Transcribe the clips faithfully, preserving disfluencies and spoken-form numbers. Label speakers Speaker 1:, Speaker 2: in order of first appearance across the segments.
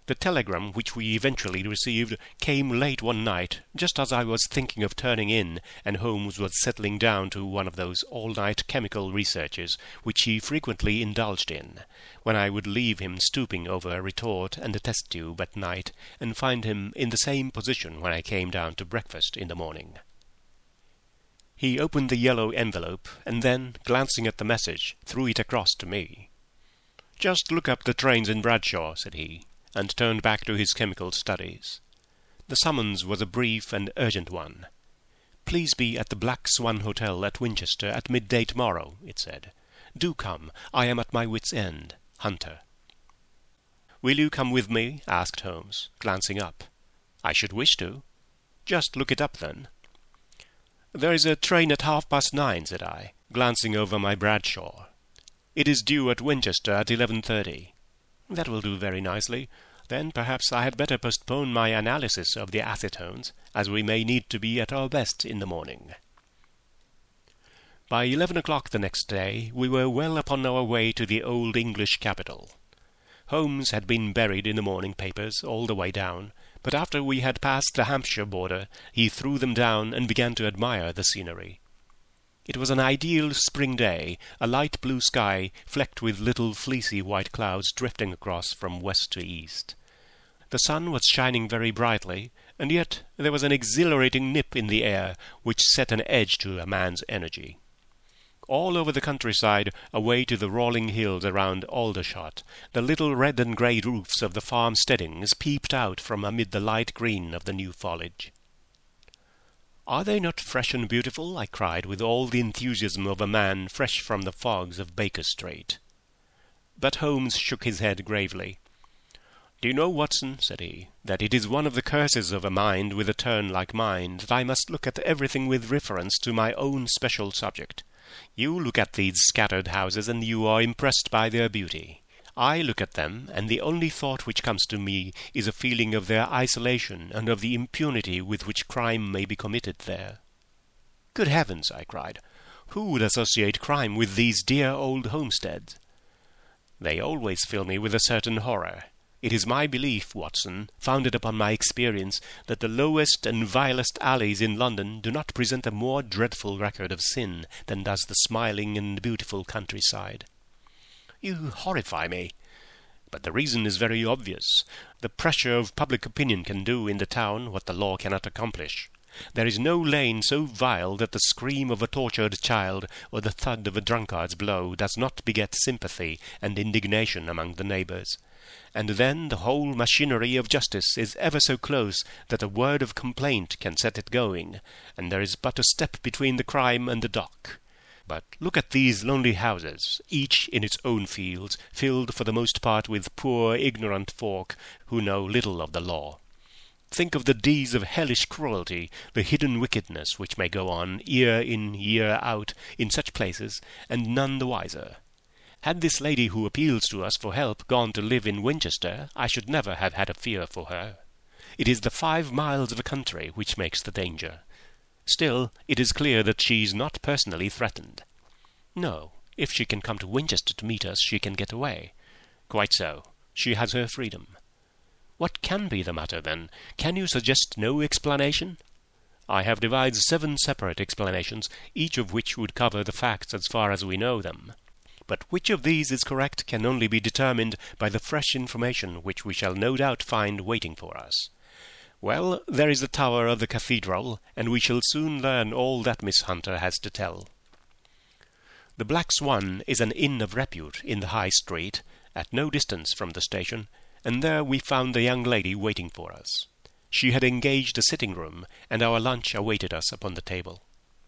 Speaker 1: The telegram which we eventually received came late one night, just as I was thinking of turning in, and Holmes was settling down to one of those all-night chemical researches which he frequently indulged in, when I would leave him stooping over a retort and a test tube at night, and find him in the same position when I came down to breakfast in the morning. He opened the yellow envelope, and then, glancing at the message, threw it across to me. "Just look up the trains in Bradshaw," said he, and turned back to his chemical studies. The summons was a brief and urgent one. "Please be at the Black Swan Hotel at Winchester at midday tomorrow," it said. "Do come. I am at my wit's end. Hunter." "Will you come with me?" asked Holmes, glancing up. "I should wish to." "Just look it up, then." "There is a train at half past nine," said I, glancing over my Bradshaw. "It is due at Winchester at eleven thirty. "That will do very nicely. Then perhaps I had better postpone my analysis of the acetones, as we may need to be at our best in the morning." By eleven o'clock the next day we were well upon our way to the old English capital. Holmes had been buried in the morning papers all the way down, but after we had passed the Hampshire border he threw them down and began to admire the scenery. It was an ideal spring day, a light blue sky flecked with little fleecy white clouds drifting across from west to east. The sun was shining very brightly, and yet there was an exhilarating nip in the air which set an edge to a man's energy. All over the countryside, away to the rolling hills around Aldershot, the little red and grey roofs of the farm steadings peeped out from amid the light green of the new foliage. "Are they not fresh and beautiful?" I cried, with all the enthusiasm of a man fresh from the fogs of Baker Street. But Holmes shook his head gravely. "Do you know, Watson," said he, "that it is one of the curses of a mind with a turn like mine that I must look at everything with reference to my own special subject. You look at these scattered houses and you are impressed by their beauty. I look at them, and the only thought which comes to me is a feeling of their isolation and of the impunity with which crime may be committed there." "Good heavens!" I cried. "Who would associate crime with these dear old homesteads?" "They always fill me with a certain horror. It is my belief, Watson, founded upon my experience, that the lowest and vilest alleys in London do not present a more dreadful record of sin than does the smiling and beautiful countryside." "You horrify me." "But the reason is very obvious. The pressure of public opinion can do in the town what the law cannot accomplish. There is no lane so vile that the scream of a tortured child or the thud of a drunkard's blow does not beget sympathy and indignation among the neighbours. And then the whole machinery of justice is ever so close that a word of complaint can set it going, and there is but a step between the crime and the dock. But look at these lonely houses, each in its own fields, filled for the most part with poor ignorant folk who know little of the law. Think of the deeds of hellish cruelty, the hidden wickedness which may go on, year in, year out, in such places, and none the wiser. Had this lady who appeals to us for help gone to live in Winchester, I should never have had a fear for her. It is the five miles of a country which makes the danger. Still, it is clear that she is not personally threatened." "No. If she can come to Winchester to meet us, she can get away." "Quite so. She has her freedom." "What can be the matter, then? Can you suggest no explanation?" "I have devised seven separate explanations, each of which would cover the facts as far as we know them. But which of these is correct can only be determined by the fresh information which we shall no doubt find waiting for us. Well, there is the tower of the cathedral, and we shall soon learn all that Miss Hunter has to tell. The Black Swan is an inn of repute in the High Street, at no distance from the station, and there we found the young lady waiting for us. She had engaged a sitting-room, and our lunch awaited us upon the table.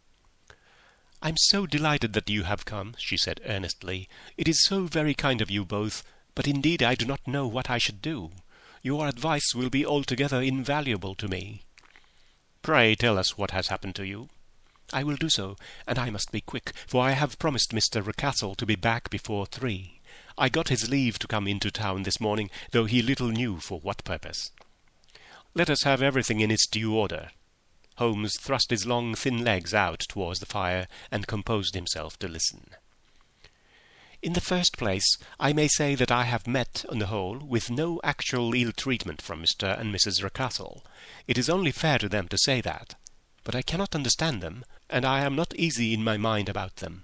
Speaker 1: "I'm so delighted that you have come," she said earnestly. "It is so very kind of you both, but indeed I do not know what I should do. Your advice will be altogether invaluable to me." "Pray tell us what has happened to you." "I will do so, and I must be quick, for I have promised Mister Rucastle to be back before three. I got his leave to come into town this morning, though he little knew for what purpose." "Let us have everything in its due order." Holmes thrust his long thin legs out towards the fire and composed himself to listen. In the first place, I may say that I have met, on the whole, with no actual ill-treatment from Mister and Missus Rucastle. It is only fair to them to say that. But I cannot understand them, and I am not easy in my mind about them.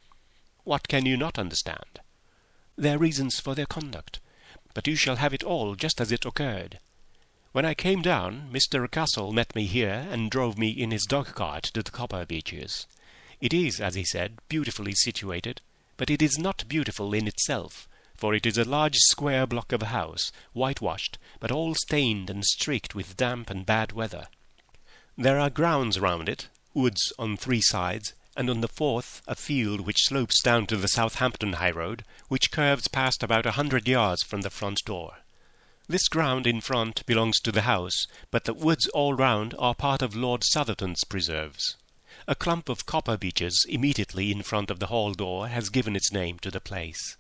Speaker 1: What can you not understand? Their reasons for their conduct. But you shall have it all just as it occurred. When I came down, Mister Rucastle met me here and drove me in his dog-cart to the Copper Beeches. It is, as he said, beautifully situated, but it is not beautiful in itself, for it is a large square block of a house, whitewashed, but all stained and streaked with damp and bad weather. There are grounds round it, woods on three sides, and on the fourth a field which slopes down to the Southampton high road, which curves past about a hundred yards from the front door. This ground in front belongs to the house, but the woods all round are part of Lord Southerton's preserves. A clump of copper beeches immediately in front of the hall door has given its name to the place.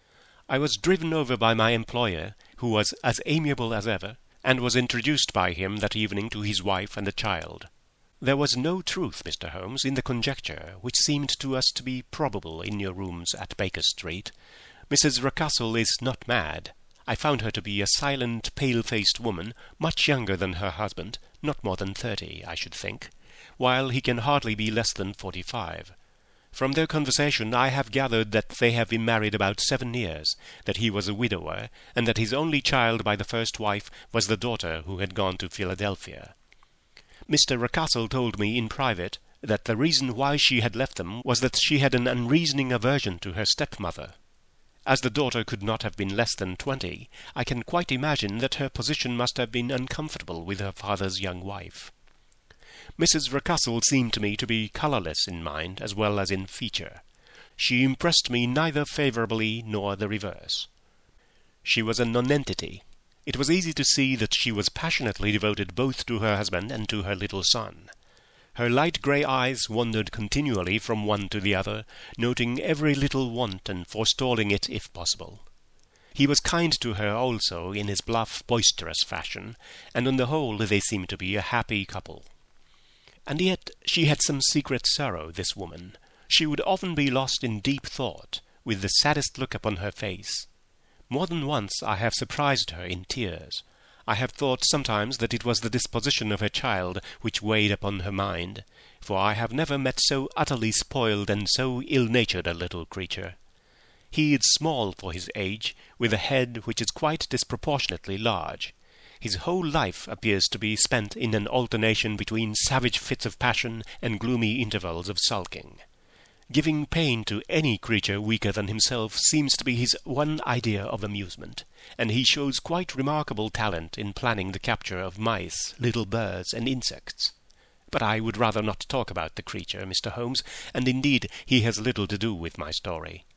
Speaker 1: I was driven over by my employer, who was as amiable as ever, and was introduced by him that evening to his wife and the child. There was no truth, Mister Holmes, in the conjecture, which seemed to us to be probable in your rooms at Baker Street. Missus Rucastle is not mad. I found her to be a silent, pale-faced woman, much younger than her husband, not more than thirty, I should think, while he can hardly be less than forty-five. From their conversation I have gathered that they have been married about seven years, that he was a widower, and that his only child by the first wife was the daughter who had gone to Philadelphia. Mister Rucastle told me in private that the reason why she had left them was that she had an unreasoning aversion to her stepmother. As the daughter could not have been less than twenty, I can quite imagine that her position must have been uncomfortable with her father's young wife. Missus Rucastle seemed to me to be colourless in mind as well as in feature. She impressed me neither favourably nor the reverse. She was a nonentity. It was easy to see that she was passionately devoted both to her husband and to her little son. Her light grey eyes wandered continually from one to the other, noting every little want and forestalling it if possible. He was kind to her also in his bluff, boisterous fashion, and on the whole they seemed to be a happy couple. And yet she had some secret sorrow, this woman. She would often be lost in deep thought, with the saddest look upon her face. More than once I have surprised her in tears. I have thought sometimes that it was the disposition of her child which weighed upon her mind, for I have never met so utterly spoiled and so ill-natured a little creature. He is small for his age, with a head which is quite disproportionately large. His whole life appears to be spent in an alternation between savage fits of passion and gloomy intervals of sulking. Giving pain to any creature weaker than himself seems to be his one idea of amusement, and he shows quite remarkable talent in planning the capture of mice, little birds, and insects. But I would rather not talk about the creature, Mister Holmes, and indeed he has little to do with my story.